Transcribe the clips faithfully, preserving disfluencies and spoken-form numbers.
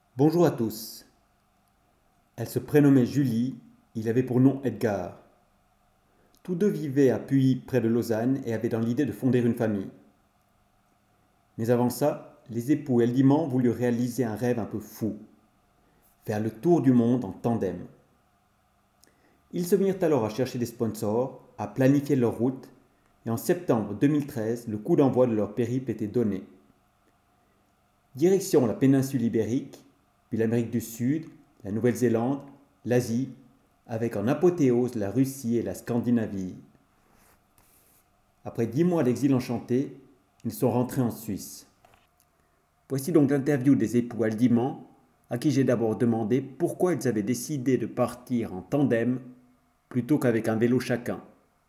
Bonjour à tous. Elle se prénommait Julie, il avait pour nom Edgar. Tous deux vivaient à Puy près de Lausanne et avaient dans l'idée de fonder une famille. Mais avant ça, les époux Eldimand voulurent réaliser un rêve un peu fou, faire le tour du monde en tandem. Ils se mirent alors à chercher des sponsors, à planifier leur route, et en septembre deux mille treize, le coup d'envoi de leur périple était donné. Direction la péninsule ibérique, puis l'Amérique du Sud, la Nouvelle-Zélande, l'Asie, avec en apothéose la Russie et la Scandinavie. Après dix mois d'exil enchanté, ils sont rentrés en Suisse. Voici donc l'interview des époux Aldimand, à qui j'ai d'abord demandé pourquoi ils avaient décidé de partir en tandem plutôt qu'avec un vélo chacun.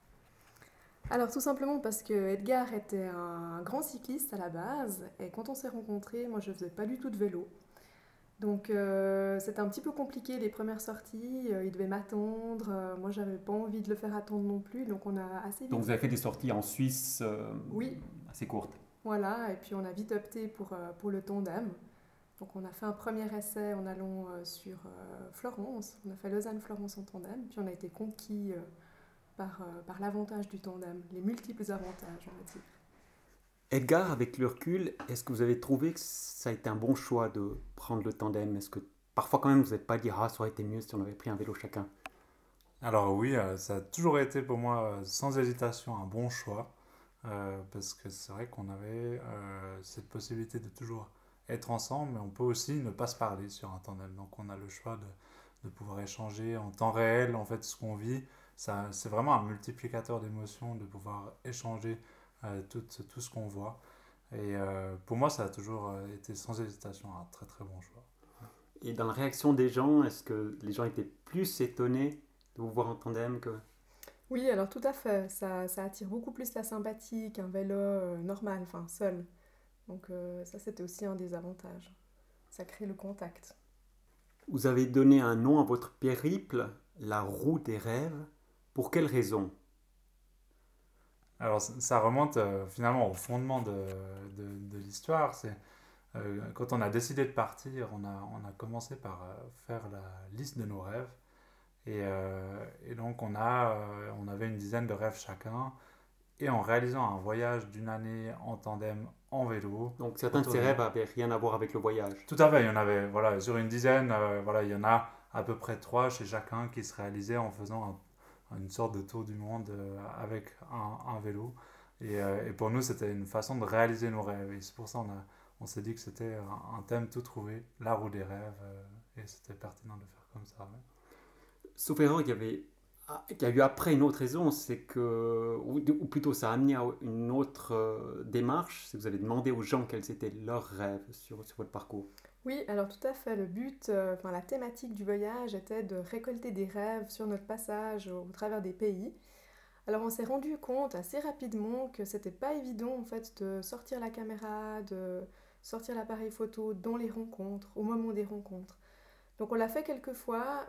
Alors tout simplement parce que Edgar était un grand cycliste à la base et quand on s'est rencontrés, moi je faisais pas du tout de vélo. Donc euh, c'était un petit peu compliqué les premières sorties, euh, il devait m'attendre, euh, moi j'avais pas envie de le faire attendre non plus, donc on a assez Donc vite. vous avez fait des sorties en Suisse euh, Oui, assez courtes. voilà, et puis on a vite opté pour, euh, pour le tandem. Donc on a fait un premier essai en allant euh, sur euh, Florence, on a fait Lausanne-Florence en tandem, puis on a été conquis euh, par, euh, par l'avantage du tandem, les multiples avantages on va dire. Edgar, avec le recul, est-ce que vous avez trouvé que ça a été un bon choix de prendre le tandem? Est-ce que parfois quand même vous n'êtes pas dit ah ça aurait été mieux si on avait pris un vélo chacun? Alors oui, euh, ça a toujours été pour moi euh, sans hésitation un bon choix, euh, parce que c'est vrai qu'on avait euh, cette possibilité de toujours être ensemble, mais on peut aussi ne pas se parler sur un tandem. Donc on a le choix de, de pouvoir échanger en temps réel en fait ce qu'on vit. Ça, c'est vraiment un multiplicateur d'émotions de pouvoir échanger euh, tout, tout ce qu'on voit. Et euh, pour moi, ça a toujours euh, été sans hésitation un très très bon choix. Et dans la réaction des gens, est-ce que les gens étaient plus étonnés de vous voir en tandem que... Oui, alors tout à fait. Ça, ça attire beaucoup plus la sympathie qu'un vélo euh, normal, enfin seul. Donc euh, ça, c'était aussi un des avantages. Ça crée le contact. Vous avez donné un nom à votre périple, la roue des rêves. Pour quelle raison? Alors ça remonte euh, finalement au fondement de, de, de l'histoire. C'est euh, quand on a décidé de partir, on a, on a commencé par euh, faire la liste de nos rêves. Et, euh, et donc on, a, euh, on avait une dizaine de rêves chacun. Et en réalisant un voyage d'une année en tandem en vélo Donc certains de autour ces du rêves monde. avaient rien à voir avec le voyage. Tout à fait, il y en avait, voilà, sur une dizaine, euh, voilà, il y en a à peu près trois chez chacun qui se réalisaient en faisant un- une sorte de tour du monde euh, avec un, un vélo. Et, euh, et pour nous, c'était une façon de réaliser nos rêves. Et c'est pour ça qu'on a, on s'est dit que c'était un, un thème tout trouvé, la roue des rêves, euh, et c'était pertinent de faire comme ça. Ouais. Sauf erreur, il y avait, ah, il y a eu après une autre raison, c'est que, ou, ou plutôt ça a amené à une autre euh, démarche, c'est que vous avez demandé aux gens quels étaient leurs rêves sur, sur votre parcours. Oui, alors tout à fait. Le but, euh, enfin la thématique du voyage était de récolter des rêves sur notre passage au, au travers des pays. Alors on s'est rendu compte assez rapidement que c'était pas évident en fait de sortir la caméra, de sortir l'appareil photo dans les rencontres, au moment des rencontres. Donc on l'a fait quelques fois,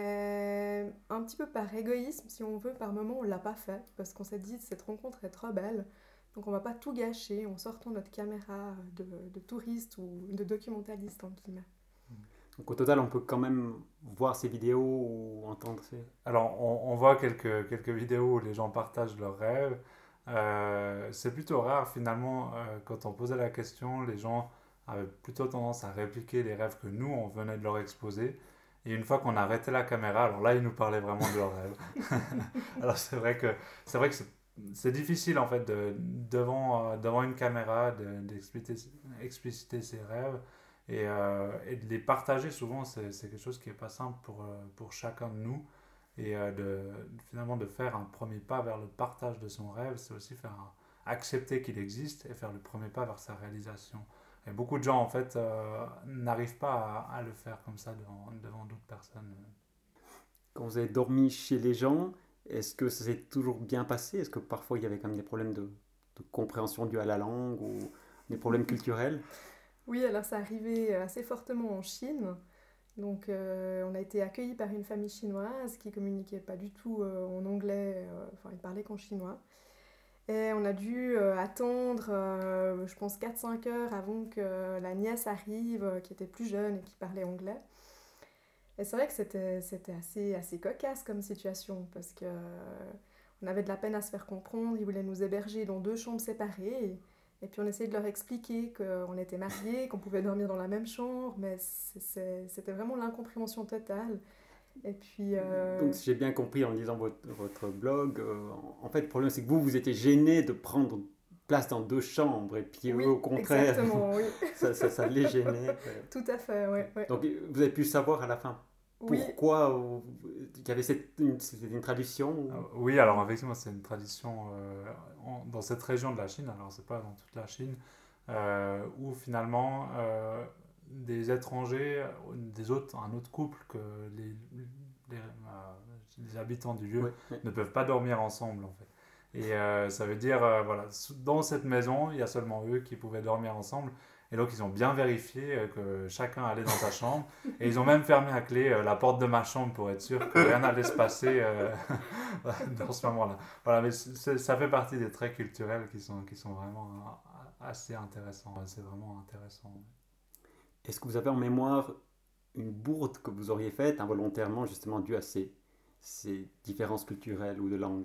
mais un petit peu par égoïsme, si on veut, par moment on l'a pas fait, parce qu'on s'est dit cette rencontre est trop belle, donc on va pas tout gâcher en sortant notre caméra de, de touriste ou de documentaliste en guillemets. Donc au total, on peut quand même voir ces vidéos ou entendre ces... Alors, on, on voit quelques, quelques vidéos où les gens partagent leurs rêves. Euh, c'est plutôt rare finalement, euh, quand on posait la question, les gens avaient plutôt tendance à répliquer les rêves que nous, on venait de leur exposer. Et une fois qu'on a arrêté la caméra, alors là, ils nous parlaient vraiment de leurs rêves. Alors c'est vrai que c'est vrai que c'est c'est difficile en fait de, devant, euh, devant une caméra de- d'expliciter expliciter ses rêves et, euh, et de les partager souvent c'est c'est quelque chose qui est pas simple pour, euh, pour chacun de nous et euh, de, finalement de faire un premier pas vers le partage de son rêve c'est aussi faire un- accepter qu'il existe et faire le premier pas vers sa réalisation et beaucoup de gens en fait euh, n'arrivent pas à, à le faire comme ça devant, devant d'autres personnes. Quand vous avez dormi chez les gens, est-ce que ça s'est toujours bien passé? Est-ce que parfois il y avait quand même des problèmes de, de compréhension dues à la langue ou des problèmes culturels? Oui, alors ça arrivait assez fortement en Chine. Donc euh, on a été accueillis par une famille chinoise qui communiquait pas du tout euh, en anglais, euh, enfin ils parlaient qu'en chinois. Et on a dû euh, attendre, euh, je pense, quatre cinq heures avant que la nièce arrive, euh, qui était plus jeune et qui parlait anglais. Et c'est vrai que c'était, c'était assez, assez cocasse comme situation, parce que euh, on avait de la peine à se faire comprendre. Ils voulaient nous héberger dans deux chambres séparées. Et, et puis on essayait de leur expliquer qu'on était mariés, qu'on pouvait dormir dans la même chambre, mais c'est- c'est- c'était vraiment l'incompréhension totale. Et puis, Donc, euh, si j'ai bien compris en lisant votre, votre blog, euh, en fait, le problème, c'est que vous, vous étiez gêné de prendre place dans deux chambres, et puis eux, oui, au contraire, exactement, oui, ça, ça, ça les gênait. Ouais. tout à fait, oui, oui. Donc, vous avez pu savoir à la fin Oui, pourquoi euh, il y avait cette, une, c'était une tradition ou- Euh, oui, alors effectivement, c'est une tradition euh, en- dans cette région de la Chine, alors c'est pas dans toute la Chine, euh, où finalement euh, des étrangers, euh, des autres, un autre couple que les, les, euh, les habitants du lieu Ouais, ouais. ne peuvent pas dormir ensemble en fait. Et euh, ça veut dire, euh, voilà, dans cette maison, il y a seulement eux qui pouvaient dormir ensemble. Et donc, ils ont bien vérifié euh, que chacun allait dans sa chambre. Et ils ont même fermé à clé euh, la porte de ma chambre pour être sûr que rien n'allait se passer euh, dans ce moment-là. Voilà, mais c'est- ça fait partie des traits culturels qui sont, qui sont vraiment euh, assez intéressants. C'est vraiment intéressant. Est-ce que vous avez en mémoire une bourde que vous auriez faite involontairement, justement due à ces, ces différences culturelles ou de langue?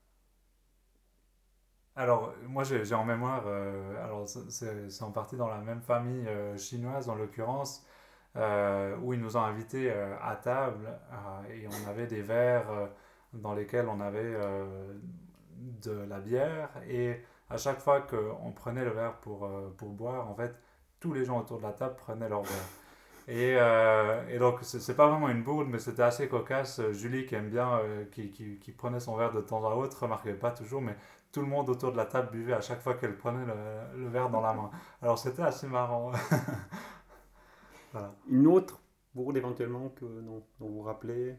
Alors, moi, j'ai j'ai en mémoire, euh, alors c'est c'est- c'est en partie dans la même famille euh, chinoise, en l'occurrence, euh, où ils nous ont invités euh, à table euh, et on avait des verres euh, dans lesquels on avait euh, de la bière et à chaque fois qu'on prenait le verre pour, euh, pour boire, en fait, tous les gens autour de la table prenaient leur verre. Et, euh, et donc, c'est c'est pas vraiment une bourde, mais c'était assez cocasse. Julie, qui aime bien, euh, qui, qui, qui prenait son verre de temps à autre, remarquait pas toujours, mais tout le monde autour de la table buvait à chaque fois qu'elle prenait le, le verre dans la main. Alors, c'était assez marrant. Voilà. Une autre bourde éventuellement que, dont, dont vous vous rappelez?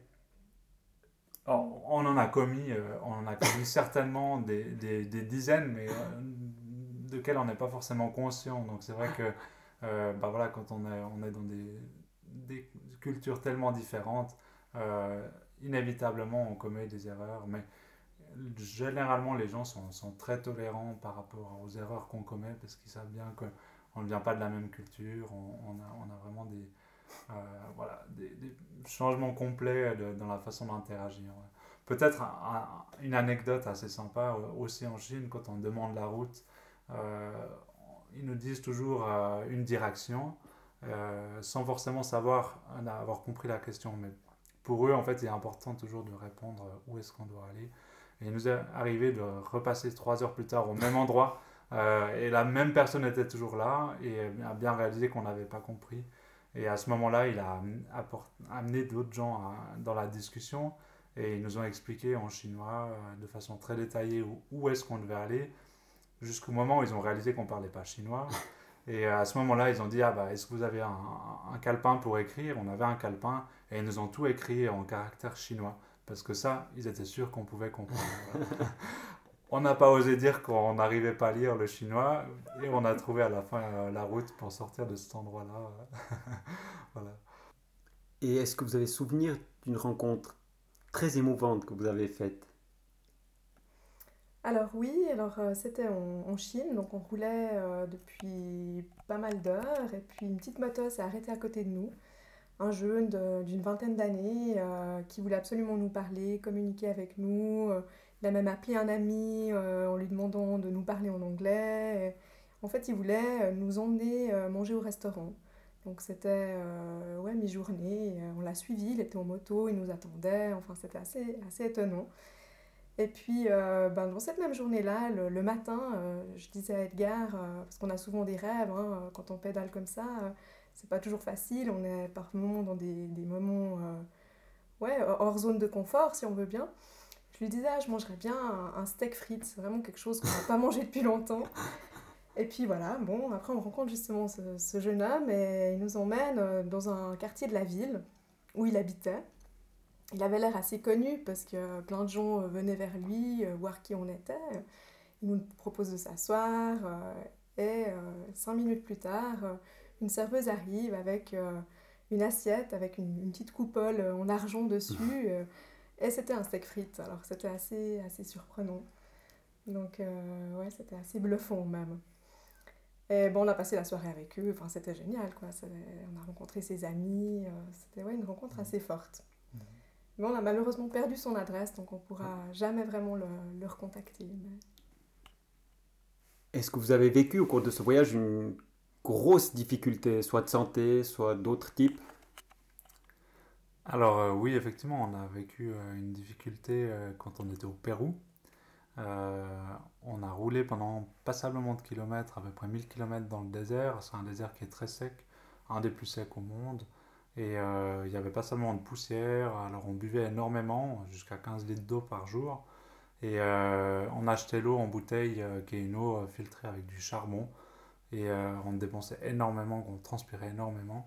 Alors, on en a commis, euh, on en a commis certainement des, des, des dizaines, mais euh, de quelles on n'est pas forcément conscient. Donc, c'est vrai que euh, bah voilà, quand on est, on est dans des, des cultures tellement différentes, euh, inévitablement on commet des erreurs, mais généralement les gens sont, sont très tolérants par rapport aux erreurs qu'on commet parce qu'ils savent bien qu'on ne vient pas de la même culture, on, on a, on a vraiment des, euh, voilà, des, des changements complets de- dans la façon d'interagir. Ouais. Peut-être un- un- une anecdote assez sympa euh, aussi en Chine, quand on demande la route, euh, ils nous disent toujours euh, une direction euh, sans forcément savoir euh, avoir compris la question. Mais pour eux, en fait, il est important toujours de répondre euh, où est-ce qu'on doit aller. Et il nous est arrivé de repasser trois heures plus tard au même endroit euh, et la même personne était toujours là et a bien réalisé qu'on n'avait pas compris. Et à ce moment-là, il a apport- amené d'autres gens à- dans la discussion et ils nous ont expliqué en chinois euh, de façon très détaillée où, où est-ce qu'on devait aller, jusqu'au moment où ils ont réalisé qu'on ne parlait pas chinois. Et à ce moment-là, ils ont dit, ah bah, est-ce que vous avez un, un calepin pour écrire? On avait un calepin et ils nous ont tout écrit en caractère chinois. Parce que ça, ils étaient sûrs qu'on pouvait comprendre. Voilà. On n'a pas osé dire qu'on n'arrivait pas à lire le chinois et on a trouvé à la fin euh, la route pour sortir de cet endroit-là. Voilà. Et est-ce que vous avez souvenir d'une rencontre très émouvante que vous avez faite? alors oui, alors euh, c'était en, en Chine, donc on roulait euh, depuis pas mal d'heures, et puis une petite moto s'est arrêtée à côté de nous, un jeune de- d'une vingtaine d'années euh, qui voulait absolument nous parler, communiquer avec nous. euh, Il a même appelé un ami euh, en lui demandant de nous parler en anglais. Et en fait, il voulait euh, nous emmener euh, manger au restaurant. Donc c'était euh, ouais, mi-journée, et, euh, on l'a suivi, il était en moto, il nous attendait, enfin c'était assez, assez étonnant. Et puis, euh, ben, dans cette même journée-là, le, le matin, euh, je disais à Edgar, euh, parce qu'on a souvent des rêves, hein, euh, quand on pédale comme ça, euh, c'est pas toujours facile, on est par moments dans des, des moments euh, ouais, hors zone de confort, si on veut bien. Je lui disais, ah, je mangerais bien un, un steak frites, c'est vraiment quelque chose qu'on n'a pas mangé depuis longtemps. Et puis voilà, bon, après on rencontre justement ce, ce jeune homme et il nous emmène euh, dans un quartier de la ville où il habitait. Il avait l'air assez connu parce que plein de gens euh, venaient vers lui euh, voir qui on était. Il nous propose de s'asseoir euh, et euh, cinq minutes plus tard, euh, une serveuse arrive avec euh, une assiette avec une, une petite coupole euh, en argent dessus euh, et c'était un steak frites. Alors c'était assez, assez surprenant. Donc, euh, ouais, c'était assez bluffant même. Et bon, on a passé la soirée avec eux, enfin, c'était génial, quoi. C'est- On a rencontré ses amis, euh, c'était ouais, une rencontre assez forte. Mais on a malheureusement perdu son adresse, donc on pourra jamais vraiment le, le recontacter. Mais... Est-ce que vous avez vécu au cours de ce voyage une grosse difficulté, soit de santé, soit d'autres types? Alors euh, oui, effectivement, on a vécu euh, une difficulté euh, quand on était au Pérou. Euh, on a roulé pendant passablement de kilomètres, à peu près mille kilomètres dans le désert. C'est un désert qui est très sec, un des plus secs au monde. Et euh, il y avait passablement de poussière, alors on buvait énormément, jusqu'à quinze litres d'eau par jour. Et euh, on achetait l'eau en bouteille, euh, qui est une eau euh, filtrée avec du charbon. Et euh, on dépensait énormément, on transpirait énormément.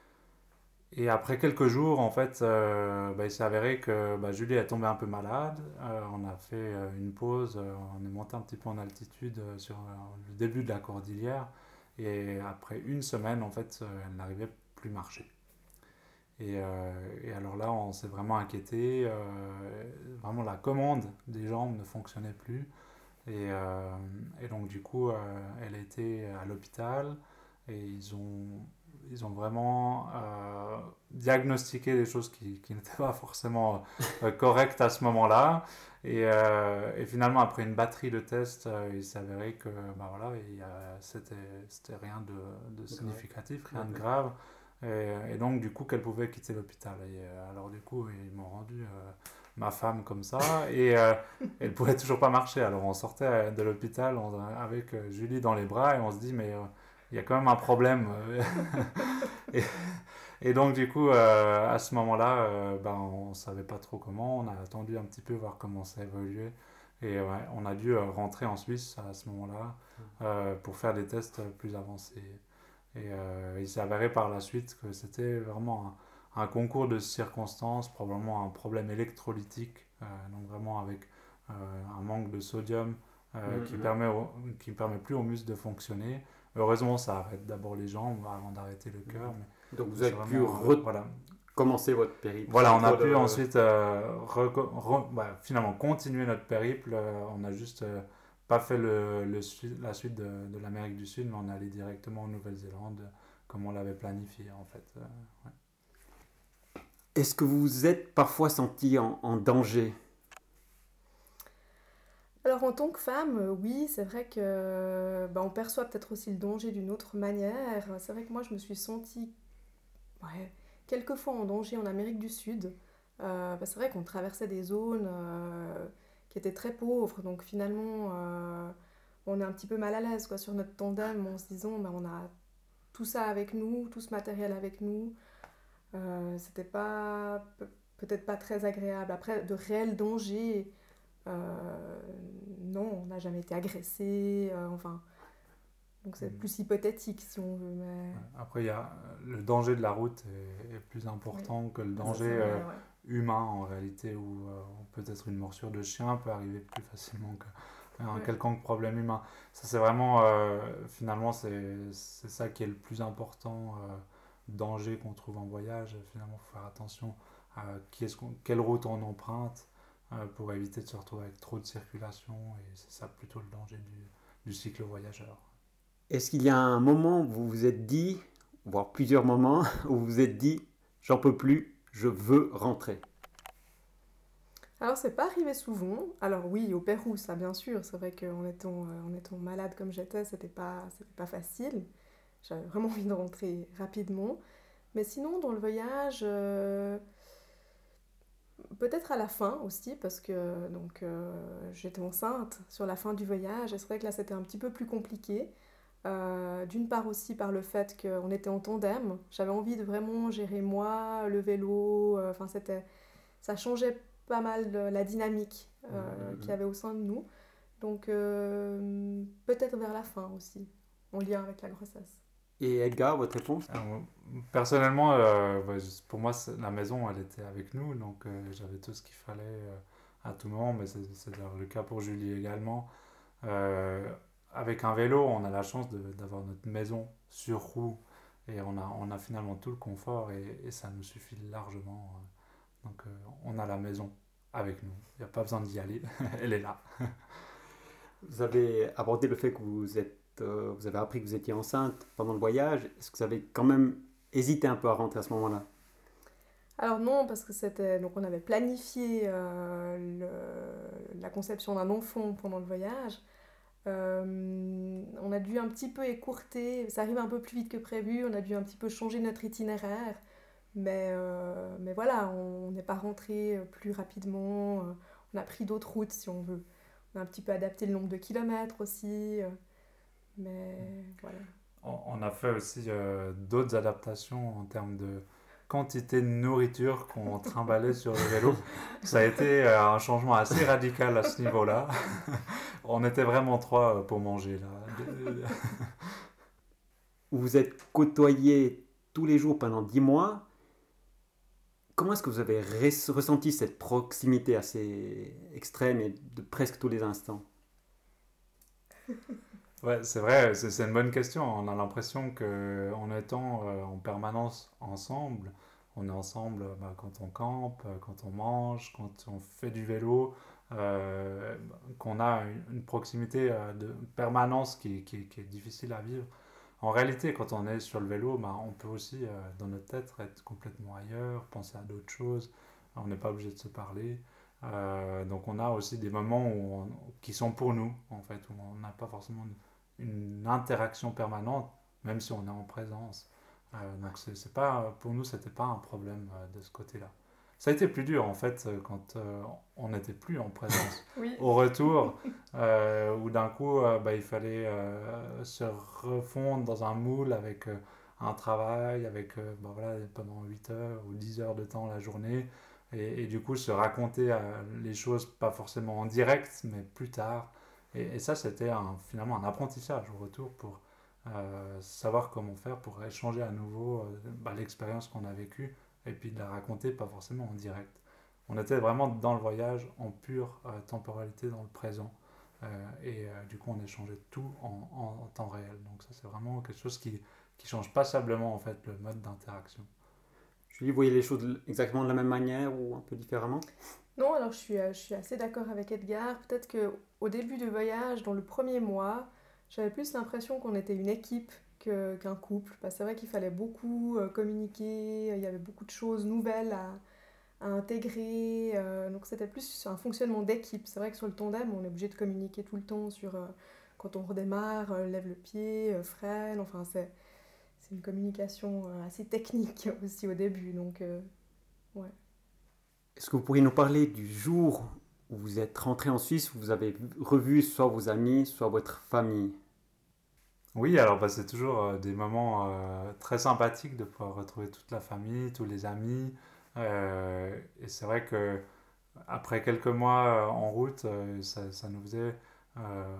Et après quelques jours, en fait, euh, bah, il s'est avéré que bah, Julie est tombée un peu malade. Euh, on a fait euh, une pause, euh, on est monté un petit peu en altitude euh, sur euh, le début de la cordillère. Et après une semaine, en fait, euh, elle n'arrivait plus à marcher. Et, euh, et alors là, on s'est vraiment inquiété. Euh, vraiment, la commande des jambes ne fonctionnait plus. Et, euh, et donc, du coup, euh, elle a été à l'hôpital et ils ont, ils ont vraiment euh, diagnostiqué des choses qui, qui n'étaient pas forcément euh, correctes à ce moment-là. Et, euh, et finalement, après une batterie de tests, euh, il s'est avéré que bah voilà, il y a- c'était, c'était rien de, de significatif, rien de grave. Et, et donc, du coup, qu'elle pouvait quitter l'hôpital. Et euh, alors, du coup, ils m'ont rendu euh, ma femme comme ça. Et, euh, elle pouvait toujours pas marcher. Alors on sortait euh, de l'hôpital on- avec euh, Julie dans les bras et on se dit mais euh, il y a quand même un problème. et, et donc du coup euh, à ce moment-là, euh, ben, on savait pas trop comment. On a attendu un petit peu voir comment ça évoluait. Et ouais, on a dû euh, rentrer en Suisse à ce moment-là euh, pour faire des tests plus avancés. Et euh, il s'est avéré par la suite que c'était vraiment un, un concours de circonstances, probablement un problème électrolytique, euh, donc vraiment avec euh, un manque de sodium euh, qui Mhm. permet au- qui permet plus aux muscles de fonctionner. Heureusement, ça arrête d'abord les jambes avant d'arrêter le cœur, mais Donc vous c'est avez pu vraiment euh, voilà. recommencer votre périple Voilà, sans on a trop pu de... ensuite euh, reco- re- bah, finalement continuer notre périple. Euh, on a juste euh, pas fait le, le sud- la suite de, de l'Amérique du Sud, mais on est allé directement en Nouvelle-Zélande, euh, comme on l'avait planifié en fait. Euh, ouais. Est-ce que vous vous êtes parfois senti en, en danger? Alors en tant que femme, euh, oui, c'est vrai que bah, on perçoit peut-être aussi le danger d'une autre manière. C'est vrai que moi, je me suis sentie ouais, quelques fois en danger en Amérique du Sud. Euh, bah, c'est vrai qu'on traversait des zones euh, qui étaient très pauvres, donc finalement, euh, on est un petit peu mal à l'aise quoi, sur notre tandem en se disant, bah, on a tout ça avec nous, tout ce matériel avec nous. Euh, c'était pas pe- peut-être pas très agréable. Après, de réels dangers, euh, non, on n'a jamais été agressé. Euh, enfin, donc c'est Mm. plus hypothétique si on veut, mais Ouais. Après, il y a le danger de la route est, est plus oui, important que le ça danger c'est euh, vrai, ouais. humain en réalité, où euh, peut-être une morsure de chien peut arriver plus facilement qu'un Ouais. quelconque problème humain. Ça, c'est vraiment, euh, finalement, c'est c'est ça qui est le plus important, euh, danger qu'on trouve en voyage. Finalement, il faut faire attention à qui est-ce qu'on- quelle route on emprunte euh, pour éviter de se retrouver avec trop de circulation, et c'est ça plutôt le danger du, du cycle voyageur. Est-ce qu'il y a un moment où vous vous êtes dit, voire plusieurs moments, où vous vous êtes dit, j'en peux plus, je veux rentrer? Alors c'est pas arrivé souvent. Alors oui, au Pérou, ça bien sûr. C'est vrai qu'en étant, euh, en étant malade comme j'étais, c'était pas, c'était pas facile. J'avais vraiment envie de rentrer rapidement. Mais sinon, dans le voyage, euh, peut-être à la fin aussi, parce que donc euh, j'étais enceinte sur la fin du voyage. Et c'est vrai que là, c'était un petit peu plus compliqué. Euh, d'une part aussi par le fait qu'on était en tandem. J'avais envie de vraiment gérer moi, le vélo. euh, Enfin, c'était, ça changeait pas mal de la dynamique euh, qu'il y avait au sein de nous. Donc euh, peut-être vers la fin aussi, en lien avec la grossesse. Et Edgar, votre réponse? Euh, Personnellement, euh, ouais, juste pour moi, c'est- la maison, elle était avec nous, donc euh, j'avais tout ce qu'il fallait euh, à tout moment, mais c'est c'est d'ailleurs le cas pour Julie également. Euh, Avec un vélo, on a la chance de- d'avoir notre maison sur roue, et on a, on a finalement tout le confort, et, et ça nous suffit largement. euh. Donc euh, on a la maison avec nous, il n'y a pas besoin d'y aller, elle est là. Vous avez abordé le fait que vous êtes, euh, vous avez appris que vous étiez enceinte pendant le voyage. Est-ce que vous avez quand même hésité un peu à rentrer à ce moment-là? Alors non, parce que c'était donc on avait planifié euh, le- la conception d'un enfant pendant le voyage. Euh, on a dû un petit peu écourter, ça arrive un peu plus vite que prévu, on a dû un petit peu changer notre itinéraire, mais, euh, mais voilà, on n'est pas rentré plus rapidement, euh, on a pris d'autres routes si on veut. On a un petit peu adapté le nombre de kilomètres aussi, euh, mais voilà. On, on a fait aussi euh, d'autres adaptations en termes de quantité de nourriture qu'on trimballait sur le vélo. Ça a été euh, un changement assez radical à ce niveau-là. On était vraiment trois euh, pour manger là. De- Vous vous êtes côtoyés tous les jours pendant dix mois. Comment est-ce que vous avez res- ressenti cette proximité assez extrême et de presque tous les instants? Ouais, c'est vrai, c'est c'est une bonne question. On a l'impression que en étant euh, en permanence ensemble, on est ensemble euh, bah, quand on campe, euh, quand on mange, quand on fait du vélo, euh, qu'on a une, une proximité euh, de permanence qui, qui- qui est difficile à vivre. En réalité, quand on est sur le vélo, bah, on peut aussi, euh, dans notre tête, être complètement ailleurs, penser à d'autres choses. On n'est pas obligé de se parler. Euh, donc on a aussi des moments où on- qui sont pour nous, en fait, où on n'a pas forcément une interaction permanente, même si on est en présence. Euh, donc c'est, c'est pas, pour nous, c'était pas un problème euh, de ce côté-là. Ça a été plus dur en fait euh, quand euh, on n'était plus en présence. Oui, Au retour, euh, où d'un coup, euh, bah, il fallait euh, se refondre dans un moule avec euh, un travail, avec euh, bah, voilà, pendant huit heures ou dix heures de temps la journée, et, et du coup se raconter euh, les choses pas forcément en direct, mais plus tard. Et, et ça, c'était un- finalement un apprentissage au retour pour euh, savoir comment faire pour échanger à nouveau euh, bah, l'expérience qu'on a vécue et puis de la raconter, pas forcément en direct. On était vraiment dans le voyage, en pure euh, temporalité, dans le présent. Euh, et euh, du coup, on échangeait tout en, en- en temps réel. Donc ça, c'est vraiment quelque chose qui, qui change passablement en fait le mode d'interaction. Julie, vous voyez les choses exactement de la même manière ou un peu différemment? non, alors je suis, euh, je suis assez d'accord avec Edgar. Peut-être que au début du voyage, dans le premier mois, j'avais plus l'impression qu'on était une équipe que- qu'un couple. Parce que c'est vrai qu'il fallait beaucoup euh, communiquer, il y avait beaucoup de choses nouvelles à, à intégrer. Euh, donc c'était plus un fonctionnement d'équipe. C'est vrai que sur le tandem, on est obligé de communiquer tout le temps sur euh, quand on redémarre, euh, lève le pied, euh, freine. Enfin, c'est, c'est une communication euh, assez technique aussi au début. Donc, euh, ouais. Est-ce que vous pourriez nous parler du jour où vous êtes rentré en Suisse, où vous avez revu soit vos amis, soit votre famille? Oui, alors bah, c'est toujours euh, des moments euh, très sympathiques de pouvoir retrouver toute la famille, tous les amis. Euh, et c'est vrai que après quelques mois euh, en route, euh, ça, ça nous faisait euh,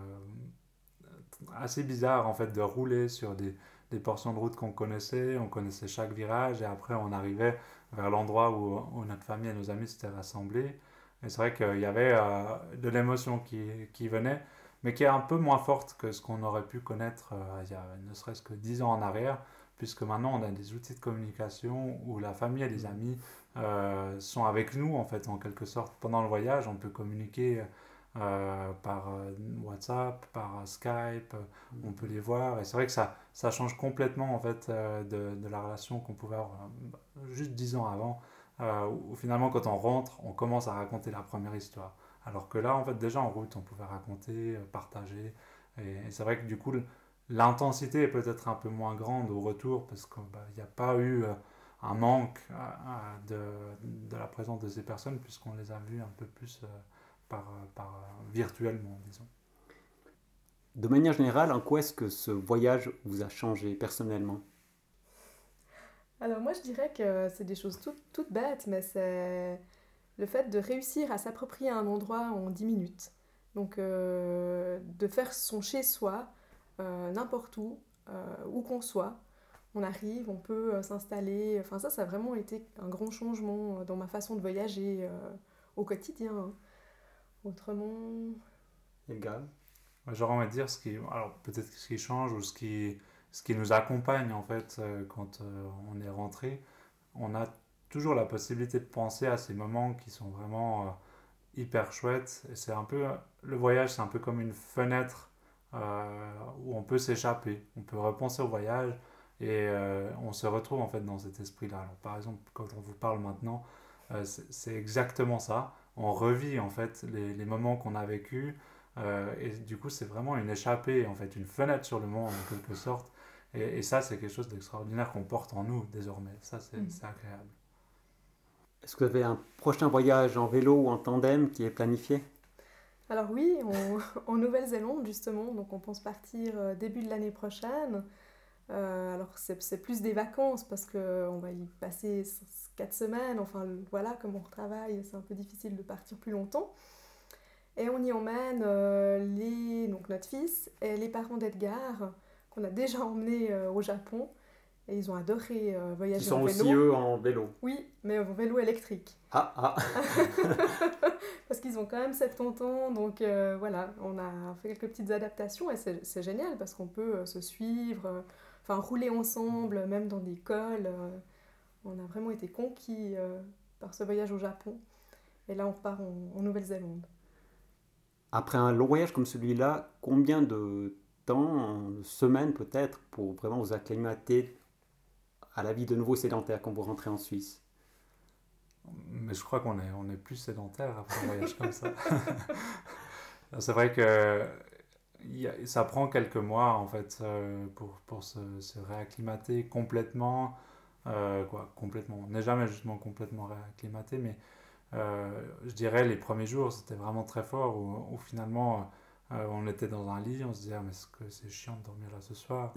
assez bizarre en fait de rouler sur des, des portions de route qu'on connaissait, on connaissait chaque virage et après on arrivait vers l'endroit où, où notre famille et nos amis s'étaient rassemblés. Et c'est vrai qu'il y avait euh, de l'émotion qui, qui venait, mais qui est un peu moins forte que ce qu'on aurait pu connaître euh, il y a ne serait-ce que dix ans en arrière, puisque maintenant on a des outils de communication où la famille et les amis euh, sont avec nous en fait en quelque sorte pendant le voyage. On peut communiquer euh, par euh, WhatsApp, par Skype, euh, on peut les voir. Et c'est vrai que ça, ça change complètement en fait euh, de, de la relation qu'on pouvait avoir euh, juste dix ans avant, euh, où finalement quand on rentre, on commence à raconter la première histoire. Alors que là, en fait, déjà en route, on pouvait raconter, euh, partager. Et, et c'est vrai que du coup, l'intensité est peut-être un peu moins grande au retour parce qu'il bah, n'y a pas eu euh, un manque euh, euh, de, de la présence de ces personnes puisqu'on les a vues un peu plus euh, par, euh, par euh, virtuellement, disons. De manière générale, en quoi est-ce que ce voyage vous a changé personnellement? Alors moi je dirais que c'est des choses toutes, toutes bêtes, mais c'est le fait de réussir à s'approprier un endroit en dix minutes. Donc euh, de faire son chez-soi, euh, n'importe où, euh, où qu'on soit. On arrive, on peut euh, s'installer. Enfin ça, ça a vraiment été un grand changement euh, dans ma façon de voyager euh, au quotidien, hein. Autrement, Edgar? J'aurais envie de dire ce qui, alors peut-être ce qui change ou ce qui, ce qui nous accompagne en fait euh, quand euh, on est rentré, on a toujours la possibilité de penser à ces moments qui sont vraiment euh, hyper chouette. Et c'est un peu, le voyage, c'est un peu comme une fenêtre euh, où on peut s'échapper, on peut repenser au voyage et euh, on se retrouve en fait dans cet esprit-là. Alors par exemple, quand on vous parle maintenant, euh, c'est, c'est exactement ça. On revit en fait les, les moments qu'on a vécus euh, et du coup c'est vraiment une échappée, en fait, une fenêtre sur le monde en quelque sorte. Et, et ça c'est quelque chose d'extraordinaire qu'on porte en nous désormais. Ça c'est, Mm. c'est agréable. Est-ce que vous avez un prochain voyage en vélo ou en tandem qui est planifié? Alors oui, on- en Nouvelle-Zélande justement, donc on pense partir euh, début de l'année prochaine. Euh, alors c'est c'est plus des vacances parce qu'on va y passer s- quatre semaines, enfin le- voilà, comme on retravaille, c'est un peu difficile de partir plus longtemps. Et on y emmène euh, les, donc notre fils et les parents d'Edgar, qu'on a déjà emmenés euh, au Japon. Et ils ont adoré euh, Qui voyager en sont aussi vélo. eux en vélo. Oui, mais en vélo électrique. Ah, ah. Parce qu'ils ont quand même soixante-dix ans, donc euh, voilà, on a fait quelques petites adaptations et c'est c'est génial parce qu'on peut euh, se suivre, euh, enfin rouler ensemble, même dans des cols. euh, on a vraiment été conquis euh, par ce voyage au Japon. Et là, on repart en, en Nouvelle-Zélande. Après un long voyage comme celui-là, combien de temps, de semaines peut-être, pour vraiment vous acclimater à la vie de nouveau sédentaire quand vous rentrez en Suisse? Mais je crois qu'on est, on est plus sédentaire après un voyage comme ça. C'est vrai que il y a- ça prend quelques mois en fait euh, pour, pour se, se réacclimater complètement. Euh, quoi, complètement. On n'est jamais justement complètement réacclimaté, mais euh, je dirais les premiers jours c'était vraiment très fort où, où finalement euh, on était dans un lit, on se disait ah, mais est-ce que c'est chiant de dormir là ce soir.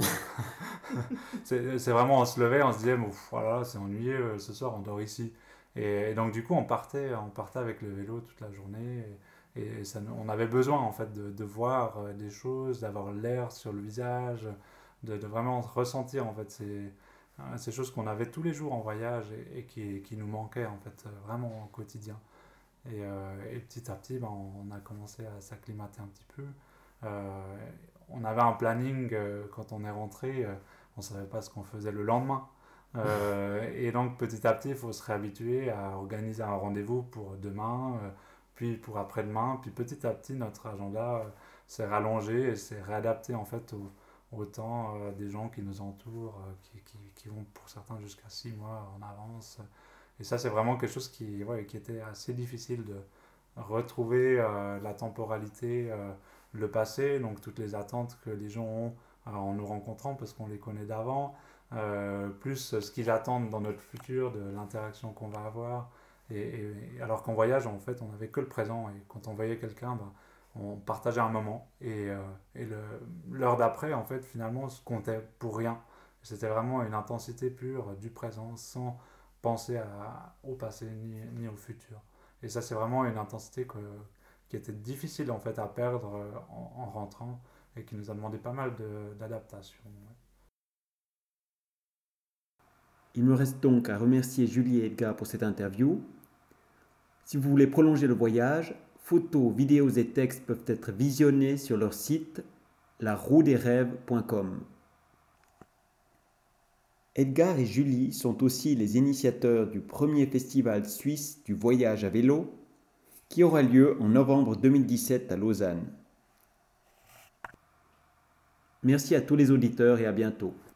c'est, c'est vraiment on se levait, on se disait bon, pff, voilà c'est ennuyeux ce soir on dort ici. Et, et donc du coup on partait, on partait avec le vélo toute la journée. Et, et ça, on avait besoin en fait de, de voir euh, des choses, d'avoir l'air sur le visage, de, de vraiment ressentir en fait ces, euh, ces choses qu'on avait tous les jours en voyage et, et qui, qui nous manquaient en fait euh, vraiment au quotidien. Et, euh, et petit à petit, ben, on a commencé à s'acclimater un petit peu. Euh, on avait un planning euh, quand on est rentré, euh, on ne savait pas ce qu'on faisait le lendemain. Euh, et donc petit à petit, il faut se réhabituer à organiser un rendez-vous pour demain, euh, puis pour après-demain. Puis petit à petit, notre agenda euh, s'est rallongé et s'est réadapté en fait au, au temps euh, des gens qui nous entourent, euh, qui, qui, qui vont pour certains jusqu'à six mois en avance. Et ça, c'est vraiment quelque chose qui, ouais, qui était assez difficile de retrouver euh, la temporalité, euh, le passé, donc toutes les attentes que les gens ont euh, en nous rencontrant parce qu'on les connaît d'avant, euh, plus ce qu'ils attendent dans notre futur, de l'interaction qu'on va avoir. Et, et- alors qu'en voyage, en fait, on n'avait que le présent. Et quand on voyait quelqu'un, ben, on partageait un moment. Et, euh, et le- l'heure d'après, en fait, finalement, se comptait pour rien. C'était vraiment une intensité pure du présent, sans penser à- au passé ni, ni au futur. Et ça, c'est vraiment une intensité que, qui était difficile en fait à perdre euh, en, en rentrant et qui nous a demandé pas mal de- d'adaptation. Ouais. Il me reste donc à remercier Julie et Edgar pour cette interview. Si vous voulez prolonger le voyage, photos, vidéos et textes peuvent être visionnés sur leur site la roue des rêves point com. Edgar et Julie sont aussi les initiateurs du premier festival suisse du voyage à vélo qui aura lieu en novembre deux mille dix-sept à Lausanne. Merci à tous les auditeurs et à bientôt.